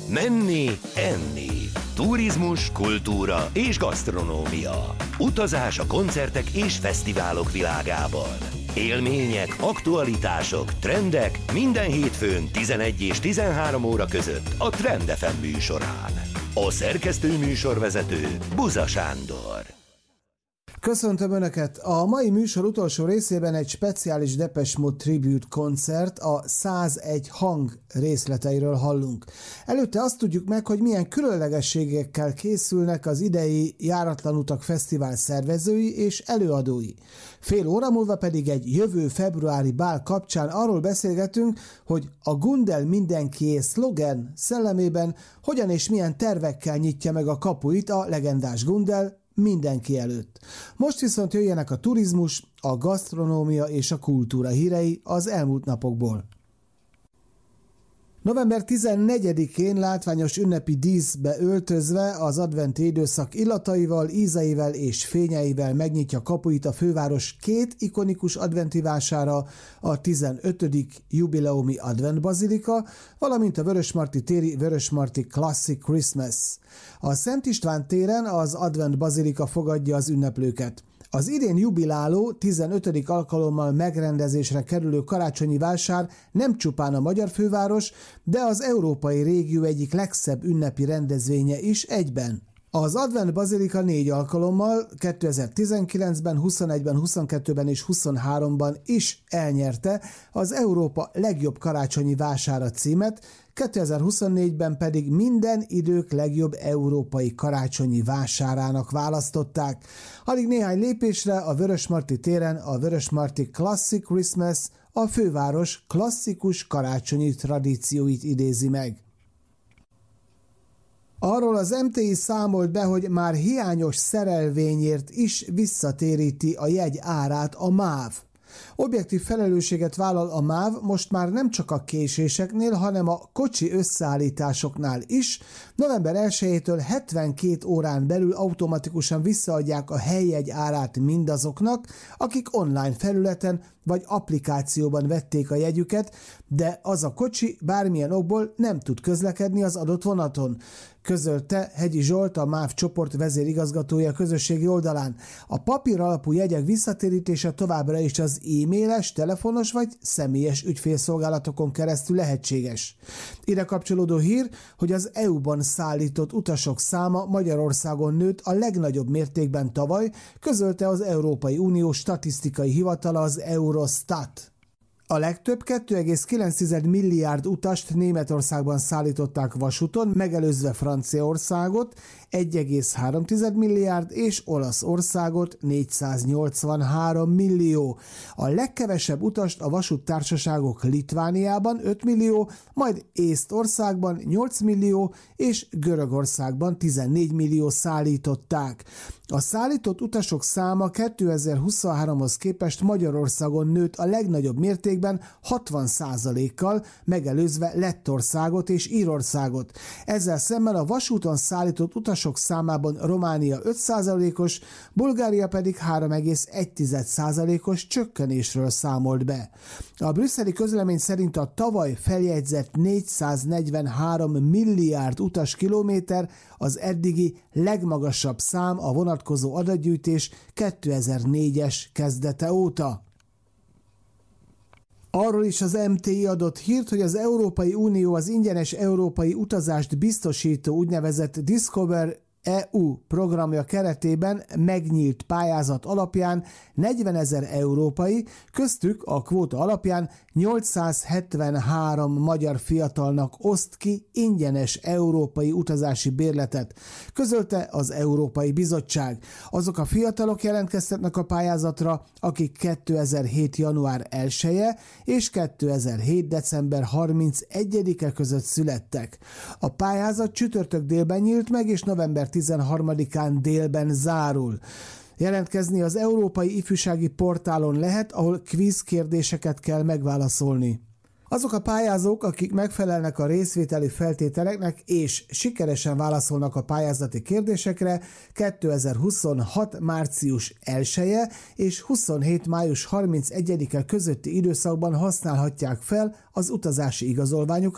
Menni, enni. Turizmus, kultúra és gasztronómia. Utazás a koncertek és fesztiválok világában. Élmények, aktualitások, trendek minden hétfőn 11 és 13 óra között a Trend FM műsorán. A szerkesztő műsorvezető Buza Sándor. Köszöntöm Önöket! A mai műsor utolsó részében egy speciális Depeche Mode Tribute koncert, a 101 hang részleteiről hallunk. Előtte azt tudjuk meg, hogy milyen különlegességekkel készülnek az idei Járatlan Utak Fesztivál szervezői és előadói. Fél óra múlva pedig egy jövő februári bál kapcsán arról beszélgetünk, hogy a Gundel mindenkié szlogen szellemében hogyan és milyen tervekkel nyitja meg a kapuit a legendás Gundel mindenki előtt. Most viszont jöjjenek a turizmus, a gasztronómia és a kultúra hírei az elmúlt napokból. November 14-én látványos ünnepi díszbe öltözve az adventi időszak illataival, ízeivel és fényeivel megnyitja kapuit a főváros két ikonikus adventi vására, a 15. jubileumi adventbazilika, valamint a Vörösmarty téri Vörösmarty Classic Christmas. A Szent István téren az adventbazilika fogadja az ünneplőket. Az idén jubiláló 15. alkalommal megrendezésre kerülő karácsonyi vásár nem csupán a magyar főváros, de az európai régió egyik legszebb ünnepi rendezvénye is egyben. Az Advent Bazilika 4 alkalommal 2019-ben, 21-ben, 22-ben és 23-ban is elnyerte az Európa legjobb karácsonyi vására címet, 2024-ben pedig minden idők legjobb európai karácsonyi vásárának választották. Alig néhány lépésre a Vörösmarty téren a Vörösmarty Classic Christmas a főváros klasszikus karácsonyi tradícióit idézi meg. Arról az MTI számolt be, hogy már hiányos szerelvényért is visszatéríti a jegy árát a MÁV. Objektív felelősséget vállal a MÁV most már nem csak a késéseknél, hanem a kocsi összeállításoknál is. November 1-től 72 órán belül automatikusan visszaadják a helyjegy árát mindazoknak, akik online felületen vagy applikációban vették a jegyüket, de az a kocsi bármilyen okból nem tud közlekedni az adott vonaton, közölte Hegyi Zsolt, a MÁV csoport vezérigazgatója közösségi oldalán. A papír alapú jegyek visszatérítése továbbra is az e-mailes, telefonos vagy személyes ügyfélszolgálatokon keresztül lehetséges. Ide kapcsolódó hír, hogy az EU-ban szállított utasok száma Magyarországon nőtt a legnagyobb mértékben tavaly, közölte az Európai Unió statisztikai hivatala, az Eurostat. A legtöbb 2,9 milliárd utast Németországban szállították vasúton, megelőzve Franciaországot 1,3 milliárd és Olaszországot 483 millió. A legkevesebb utast a vasúttársaságok Litvániában 5 millió, majd Észtországban 8 millió és Görögországban 14 millió szállították. A szállított utasok száma 2023-hoz képest Magyarországon nőtt a legnagyobb mértékben 60%-kal, megelőzve Lettországot és Írországot. Ezzel szemben a vasúton szállított utasok számában Románia 5%-os, Bulgária pedig 3,1%-os csökkenésről számolt be. A brüsszeli közlemény szerint a tavaly feljegyzett 443 milliárd utaskilométer az eddigi legmagasabb szám a vonatkozó adatgyűjtés 2004-es kezdete óta. Arról is az MTI adott hírt, hogy az Európai Unió az ingyenes európai utazást biztosító úgynevezett Discover EU programja keretében megnyílt pályázat alapján 40 000 európai, köztük a kvóta alapján 873 magyar fiatalnak oszt ki ingyenes európai utazási bérletet, közölte az Európai Bizottság. Azok a fiatalok jelentkeztetnek a pályázatra, akik 2007. január 1-e és 2007. december 31-e között születtek. A pályázat csütörtök délben nyílt meg, és november 13-án délben zárul. Jelentkezni az Európai Ifjúsági Portálon lehet, ahol kvíz kérdéseket kell megválaszolni. Azok a pályázók, akik megfelelnek a részvételi feltételeknek és sikeresen válaszolnak a pályázati kérdésekre, 2026. március 1-e és 27. május 31-e közötti időszakban használhatják fel az utazási igazolványukat,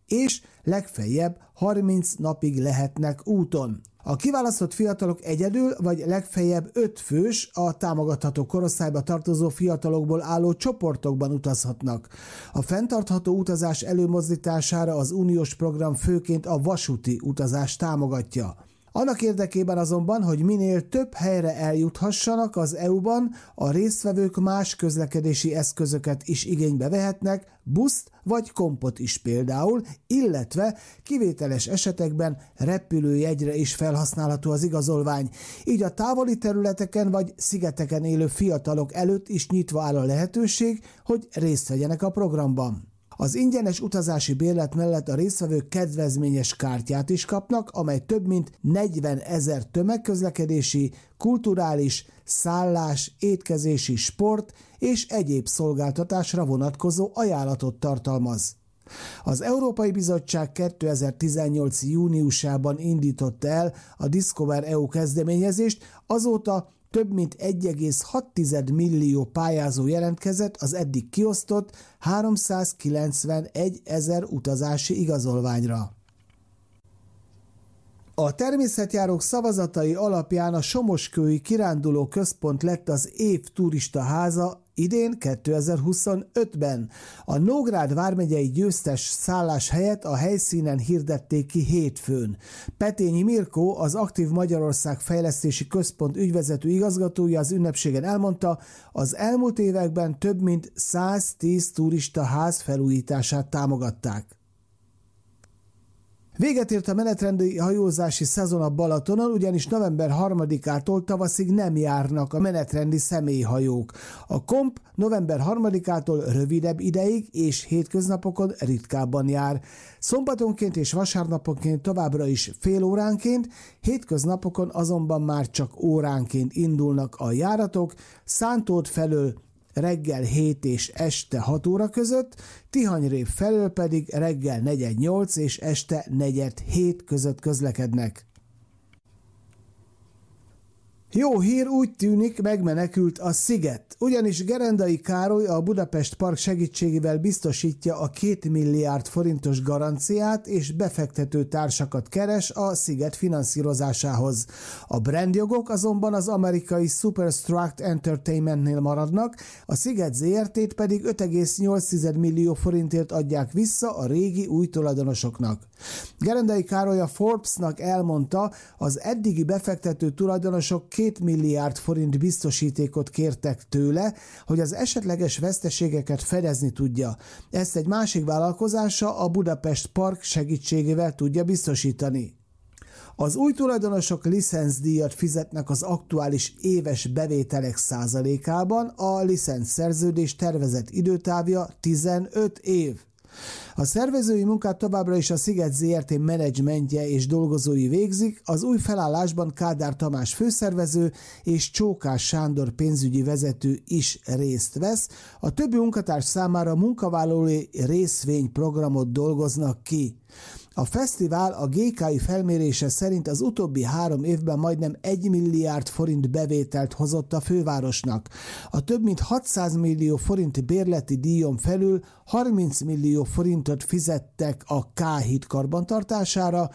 és legfeljebb 30 napig lehetnek úton. A kiválasztott fiatalok egyedül vagy legfeljebb 5 fős, a támogatható korosztályba tartozó fiatalokból álló csoportokban utazhatnak. A fenntartható utazás előmozdítására az uniós program főként a vasúti utazást támogatja. Annak érdekében azonban, hogy minél több helyre eljuthassanak az EU-ban, a résztvevők más közlekedési eszközöket is igénybe vehetnek, buszt vagy kompot is például, illetve kivételes esetekben repülőjegyre is felhasználható az igazolvány. Így a távoli területeken vagy szigeteken élő fiatalok előtt is nyitva áll a lehetőség, hogy részt vegyenek a programban. Az ingyenes utazási bérlet mellett a résztvevők kedvezményes kártyát is kapnak, amely több mint 40 000 tömegközlekedési, kulturális, szállás, étkezési, sport és egyéb szolgáltatásra vonatkozó ajánlatot tartalmaz. Az Európai Bizottság 2018. júniusában indította el a Discover EU kezdeményezést, azóta több mint 1,6 millió pályázó jelentkezett az eddig kiosztott 391 000 utazási igazolványra. A természetjárók szavazatai alapján a Somoskői Kiránduló Központ lett az év turistaháza idén 2025-ben. A Nógrád vármegyei győztes szállás helyett a helyszínen hirdették ki hétfőn. Petényi Mirkó, az Aktív Magyarország Fejlesztési Központ ügyvezető igazgatója az ünnepségen elmondta, az elmúlt években több mint 110 turistaház felújítását támogatták. Véget ért a menetrendi hajózási szezon a Balatonon, ugyanis november 3-ától tavaszig nem járnak a menetrendi személyhajók. A KOMP november 3-ától rövidebb ideig és hétköznapokon ritkábban jár. Szombatonként és vasárnaponként továbbra is fél óránként, hétköznapokon azonban már csak óránként indulnak a járatok, Szántód felől reggel 7 és este 6 óra között, Tihanyrév felől pedig reggel 4:08 és este 4:07 között közlekednek. Jó hír, úgy tűnik, megmenekült a sziget, ugyanis Gerendai Károly a Budapest Park segítségével biztosítja a 2 milliárd forintos garanciát és befektető társakat keres a sziget finanszírozásához. A brandjogok azonban az amerikai Superstruct Entertainmentnél maradnak, a Sziget ZRT-t pedig 5,8 millió forintért adják vissza a régi új tulajdonosoknak. Gerendai Károly a Forbes-nak elmondta, az eddigi befektető tulajdonosok 2 milliárd forint biztosítékot kértek tőle, hogy az esetleges veszteségeket fedezni tudja. Ezt egy másik vállalkozása, a Budapest Park segítségével tudja biztosítani. Az új tulajdonosok licenzdíjat fizetnek az aktuális éves bevételek százalékában, a licenszerződés tervezett időtávja 15 év. A szervezői munkát továbbra is a Sziget ZRT menedzsmentje és dolgozói végzik, az új felállásban Kádár Tamás főszervező és Csókás Sándor pénzügyi vezető is részt vesz, a többi munkatárs számára munkavállalói részvényprogramot dolgoznak ki. A fesztivál a GKI felmérése szerint az utóbbi 3 évben majdnem 1 milliárd forint bevételt hozott a fővárosnak. A több mint 600 millió forint bérleti díjon felül 30 millió forintot fizettek a K-híd karbantartására,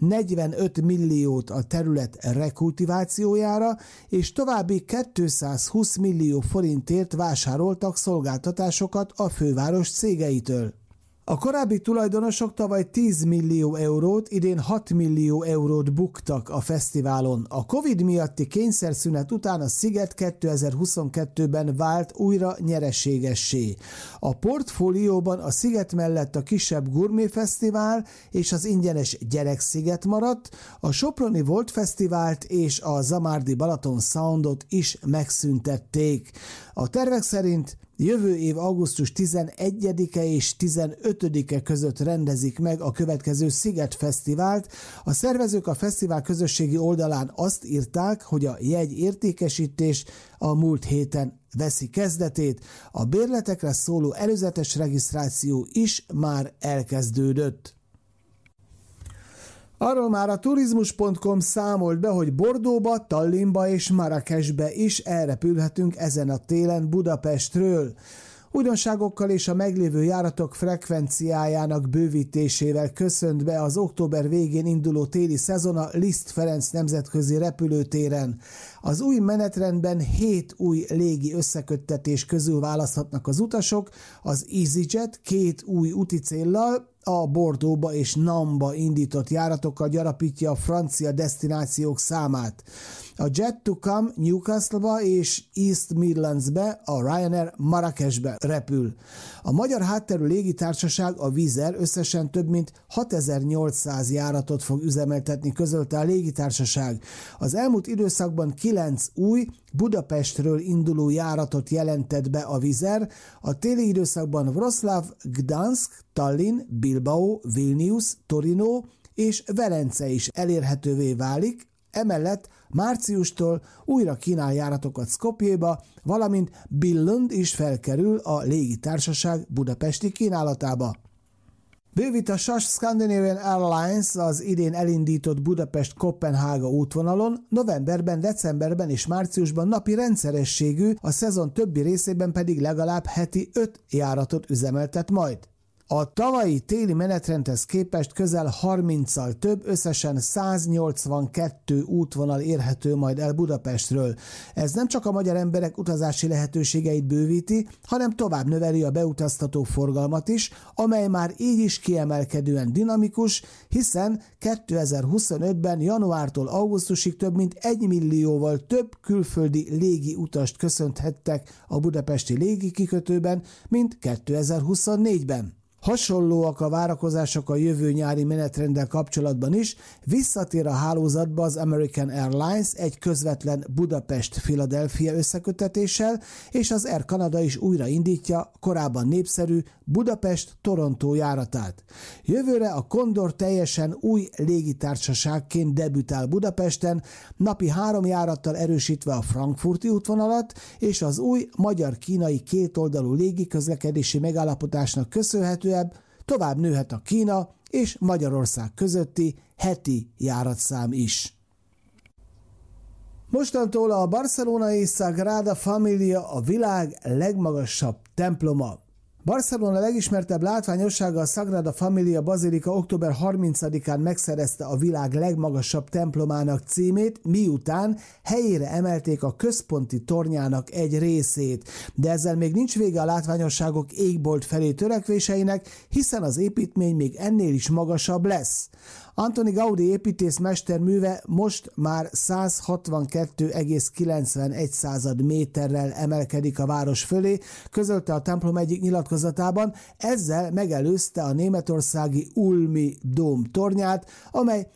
45 milliót a terület rekultivációjára, és további 220 millió forintért vásároltak szolgáltatásokat a főváros cégeitől. A korábbi tulajdonosok tavaly 10 millió eurót, idén 6 millió eurót buktak a fesztiválon. A Covid miatti kényszerszünet után a sziget 2022-ben vált újra nyereségessé. A portfólióban a sziget mellett a kisebb gurméfesztivál és az ingyenes Gyereksziget maradt, a Soproni Volt Fesztivált és a Zamárdi Balaton Soundot is megszüntették. A tervek szerint jövő év augusztus 11-e és 15-e között rendezik meg a következő Sziget Fesztivált. A szervezők a fesztivál közösségi oldalán azt írták, hogy a jegyértékesítés a múlt héten veszi kezdetét. A bérletekre szóló előzetes regisztráció is már elkezdődött. Arról már a turizmus.com számolt be, hogy Bordeauxba, Tallinnba és Marrakesbe is elrepülhetünk ezen a télen Budapestről. Újdonságokkal és a meglévő járatok frekvenciájának bővítésével köszönt be az október végén induló téli szezon a Liszt Ferenc nemzetközi repülőtéren. Az új menetrendben 7 új légi összeköttetés közül választhatnak az utasok, az EasyJet 2 új úti céllal, a Bordeauxba és Namba indított járatokkal gyarapítja a francia desztinációk számát. A Jet to Come Newcastle-ba és East Midlands-be, a Ryanair Marrakesbe repül. A magyar hátterű légitársaság, a Wizz Air összesen több mint 6800 járatot fog üzemeltetni, közölte a légitársaság. Az elmúlt időszakban 9 új Budapestről induló járatot jelentett be a Wizz Air, a téli időszakban Wroclaw, Gdansk, Tallinn, Bilbao, Vilnius, Torino és Velence is elérhetővé válik, emellett márciustól újra kínál járatokat Skopjéba, valamint Billund is felkerül a légitársaság budapesti kínálatába. Bővít a SAS Scandinavian Airlines az idén elindított Budapest-Koppenhága útvonalon, novemberben, decemberben és márciusban napi rendszerességű, a szezon többi részében pedig legalább heti 5 járatot üzemeltet majd. A tavalyi téli menetrendhez képest közel 30-szal több, összesen 182 útvonal érhető majd el Budapestről. Ez nem csak a magyar emberek utazási lehetőségeit bővíti, hanem tovább növeli a beutaztató forgalmat is, amely már így is kiemelkedően dinamikus, hiszen 2025-ben januártól augusztusig több mint 1 millióval több külföldi légi utast köszönhettek a budapesti légikikötőben, mint 2024-ben. Hasonlóak a várakozások a jövő nyári menetrenddel kapcsolatban is, visszatér a hálózatba az American Airlines egy közvetlen Budapest-Philadelphia összeköttetéssel, és az Air Canada is újraindítja korábban népszerű Budapest-Toronto járatát. Jövőre a Condor teljesen új légitársaságként debütál Budapesten, napi 3 járattal erősítve a frankfurti útvonalat, és az új magyar-kínai kétoldalú légiközlekedési megállapodásnak köszönhetően tovább nőhet a Kína és Magyarország közötti heti járatszám is. Mostantól a barcelonai Sagrada Familia a világ legmagasabb temploma. Barcelona legismertebb látványossága, a Sagrada Familia bazilika október 30-án megszerezte a világ legmagasabb templomának címét, miután helyére emelték a központi tornyának egy részét. De ezzel még nincs vége a látványosságok égbolt felé törekvéseinek, hiszen az építmény még ennél is magasabb lesz. Antoni Gaudi építészmester műve most már 162,91 méterrel emelkedik a város fölé, közölte a templom egyik nyilatkozatában, ezzel megelőzte a németországi Ulmi dóm tornyát, amely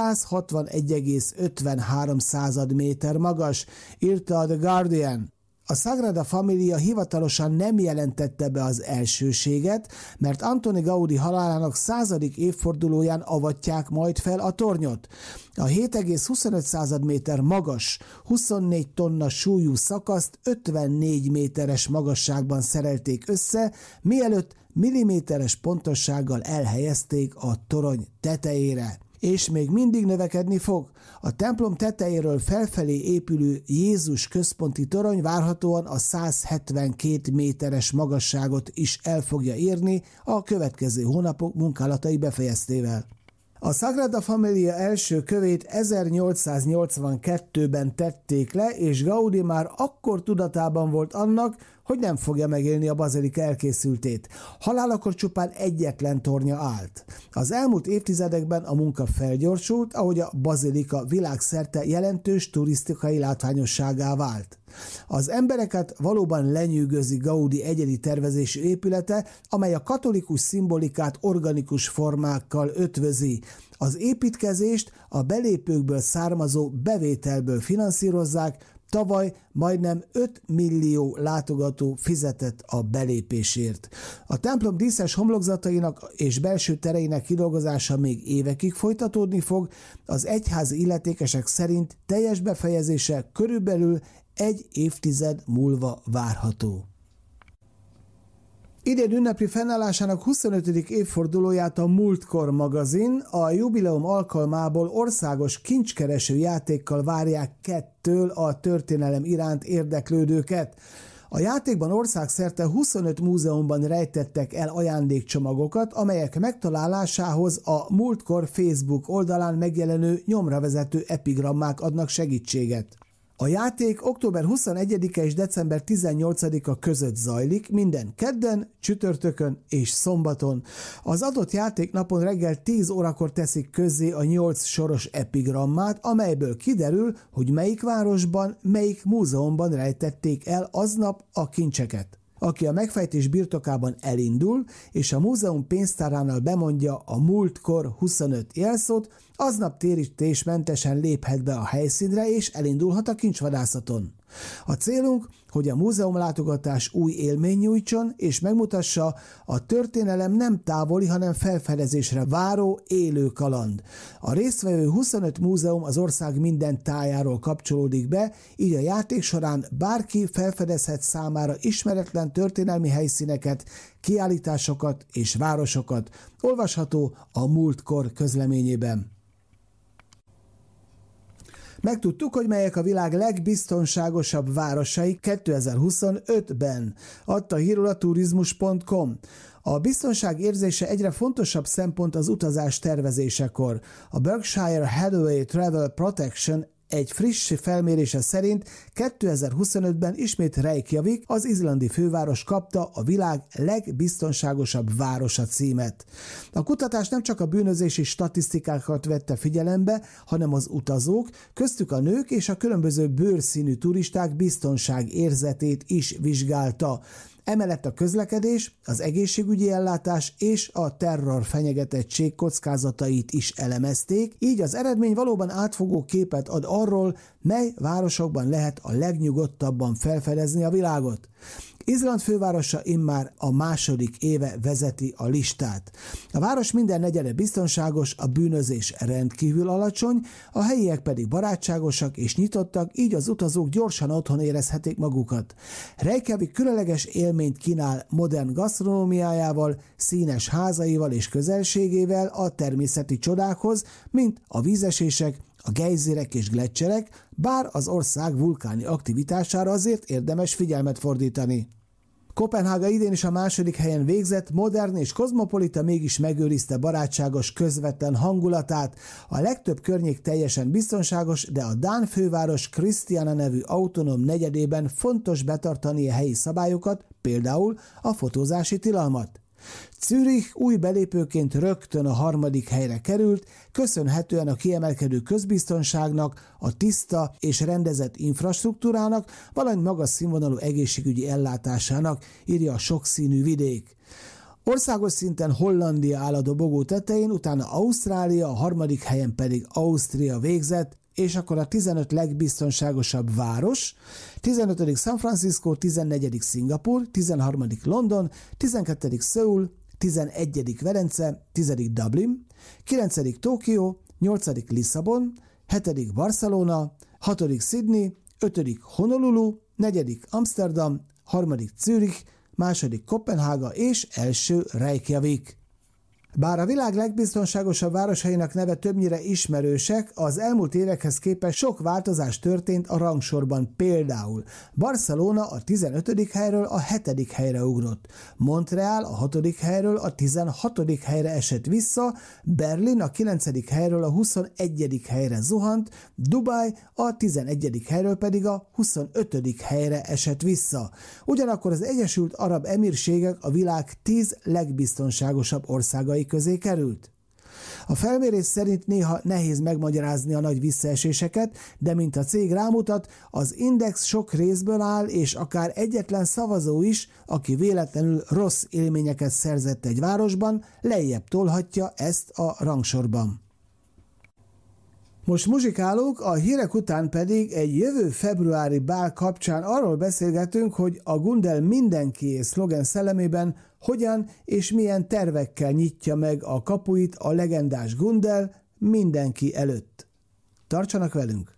161,53 méter magas, írta a The Guardian. A Sagrada Familia hivatalosan nem jelentette be az elsőséget, mert Antoni Gaudi halálának 100. évfordulóján avatják majd fel a tornyot. A 7,25 méter magas, 24 tonna súlyú szakaszt 54 méteres magasságban szerelték össze, mielőtt milliméteres pontossággal elhelyezték a torony tetejére. És még mindig növekedni fog. A templom tetejéről felfelé épülő Jézus központi torony várhatóan a 172 méteres magasságot is el fogja érni a következő hónapok munkálatai befejeztével. A Sagrada Familia első kövét 1882-ben tették le, és Gaudi már akkor tudatában volt annak, hogy nem fogja megélni a bazilika elkészültét. Halálakor csupán egyetlen tornya állt. Az elmúlt évtizedekben a munka felgyorsult, ahogy a bazilika világszerte jelentős turisztikai látványosságá vált. Az embereket valóban lenyűgözi Gaudi egyedi tervezésű épülete, amely a katolikus szimbolikát organikus formákkal ötvözi. Az építkezést a belépőkből származó bevételből finanszírozzák, tavaly majdnem 5 millió látogató fizetett a belépésért. A templom díszes homlokzatainak és belső tereinek kidolgozása még évekig folytatódni fog, az egyházi illetékesek szerint teljes befejezése körülbelül 1 évtized múlva várható. Idén ünnepi fennállásának 25. évfordulóját a Múltkor magazin a jubileum alkalmából országos kincskereső játékkal várják kettől a történelem iránt érdeklődőket. A A játékban országszerte 25 múzeumban rejtettek el ajándékcsomagokat, amelyek megtalálásához a múltkor Facebook oldalán megjelenő nyomravezető epigrammák adnak segítséget. A játék október 21-e és december 18-a között zajlik, minden kedden, csütörtökön és szombaton. Az adott játéknapon reggel 10 órakor teszik közzé a 8 soros epigrammát, amelyből kiderül, hogy melyik városban, melyik múzeumban rejtették el aznap a kincseket. Aki a megfejtés birtokában elindul, és a múzeum pénztáránál bemondja a múltkor 25 jelszót, aznap térítésmentesen léphet be a helyszínre, és elindulhat a kincsvadászaton. A célunk, hogy a múzeumlátogatás új élmény nyújtson, és megmutassa, a történelem nem távoli, hanem felfedezésre váró élő kaland. A résztvevő 25 múzeum az ország minden tájáról kapcsolódik be, így a játék során bárki felfedezhet számára ismeretlen történelmi helyszíneket, kiállításokat és városokat. Olvasható a múltkor közleményében. Megtudtuk, hogy melyek a világ legbiztonságosabb városai 2025-ben, adta hírul a turizmus.com. A biztonság érzése egyre fontosabb szempont az utazás tervezésekor. A Berkshire Hathaway Travel Protection egy friss felmérése szerint 2025-ben ismét Reykjavik, az izlandi főváros kapta a világ legbiztonságosabb városa címet. A kutatás nem csak a bűnözési statisztikákat vette figyelembe, hanem az utazók, köztük a nők és a különböző bőrszínű turisták biztonságérzetét is vizsgálta. Emellett a közlekedés, az egészségügyi ellátás és a terrorfenyegetettség kockázatait is elemezték, így az eredmény valóban átfogó képet ad arról, mely városokban lehet a legnyugodtabban felfedezni a világot. Izland fővárosa immár a második éve vezeti a listát. A város minden negyede biztonságos, a bűnözés rendkívül alacsony, a helyiek pedig barátságosak és nyitottak, így az utazók gyorsan otthon érezhetik magukat. Reykjavik különleges élményt kínál modern gasztronómiájával, színes házaival és közelségével a természeti csodákhoz, mint a vízesések, a gejzirek és gleccserek, bár az ország vulkáni aktivitására azért érdemes figyelmet fordítani. Koppenhága idén is a második helyen végzett, modern és kozmopolita, mégis megőrizte barátságos, közvetlen hangulatát. A legtöbb környék teljesen biztonságos, de a dán főváros Kristiania nevű autonóm negyedében fontos betartani a helyi szabályokat, például a fotózási tilalmat. Zürich új belépőként rögtön a harmadik helyre került, köszönhetően a kiemelkedő közbiztonságnak, a tiszta és rendezett infrastruktúrának, valamint magas színvonalú egészségügyi ellátásának, írja a sokszínű vidék. Országos szinten Hollandia áll a dobogó tetején, utána Ausztrália, a harmadik helyen pedig Ausztria végzett, és akkor a 15 legbiztonságosabb város, 15. San Francisco, 14. Szingapur, 13. London, 12. Szöul, 11. Velence, 10. Dublin, 9. Tokió, 8. Lisszabon, 7. Barcelona, 6. Sydney, 5. Honolulu, 4. Amsterdam, 3. Zürich, 2. Koppenhága és 1. Reykjavik. Bár a világ legbiztonságosabb városainak neve többnyire ismerősek, az elmúlt évekhez képest sok változás történt a rangsorban. Például Barcelona a 15. helyről a 7. helyre ugrott, Montreal a 6. helyről a 16. helyre esett vissza, Berlin a 9. helyről a 21. helyre zuhant, Dubaj a 11. helyről pedig a 25. helyre esett vissza. Ugyanakkor az Egyesült Arab Emírségek a világ 10 legbiztonságosabb országai közé került. A felmérés szerint néha nehéz megmagyarázni a nagy visszaeséseket, de mint a cég rámutat, az index sok részből áll, és akár egyetlen szavazó is, aki véletlenül rossz élményeket szerzett egy városban, lejjebb tolhatja ezt a rangsorban. Most muzsikálunk, a hírek után pedig egy jövő februári bál kapcsán arról beszélgetünk, hogy a Gundel mindenkié szlogen szellemében hogyan és milyen tervekkel nyitja meg a kapuit a legendás Gundel mindenki előtt. Tartsanak velünk!